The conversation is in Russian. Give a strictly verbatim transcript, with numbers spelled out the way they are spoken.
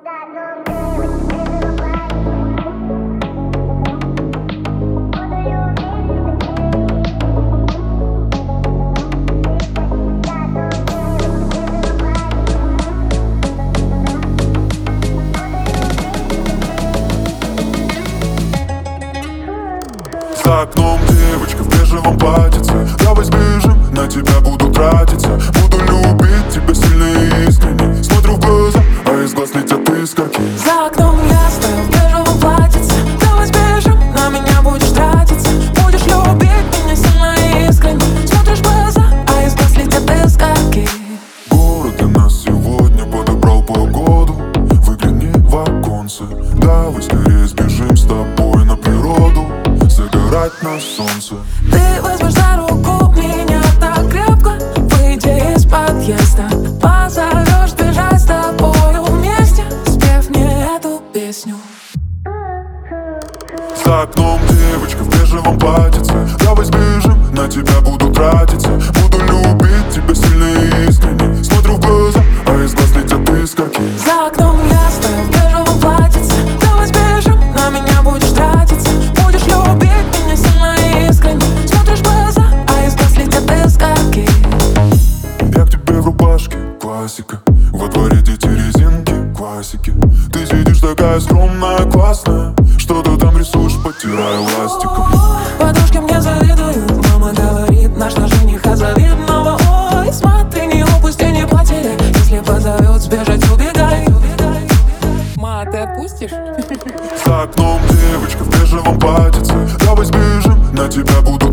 За окном девочка в бежевом платьице. Давай сбежим, на тебя буду тратиться. Буду любить тебя сильно и искренне. Смотрю в глаза, а из глаз летят искорки. За окном я стою в бежевом платьице. Давай сбежим, на меня будешь тратиться. Будешь любить меня сильно и искренне. Смотришь в глаза, а из глаз летят искорки. Город для нас сегодня подобрал погоду. Выгляни в оконце. Давай скорее сбежим с тобой на природу. Загорать на солнце. Ты возьмешь за руку меня так крепко. Выйди из подъезда, позовешь бежать с тобою вместе, спев мне эту песню. За окном девочка в бежевом платьице. Давай сбежим, на тебя буду тратиться. Буду любить тебя сильно и искренне. Смотрю в глаза, а из глаз летят искорки. За окном я стою в бежевом платьице. Давай сбежим, на меня будешь тратиться. Будешь любить меня сильно и искренне. Смотришь в глаза, а из глаз летят искорки. Я к тебе в рубашке, классика. Во дворе дети резинки, классики. Ты сидишь такая скромная, классная. Что ты там рисуешь, потирая ластиком. Подружки мне завидуют. Мама говорит, нашла жениха завидного. Ой, смотри, не упусти, не потери. Если позовет, сбежать, убегай. Ма, ты отпустишь? За окном девочка в бежевом платьице. Давай сбежим, на тебя буду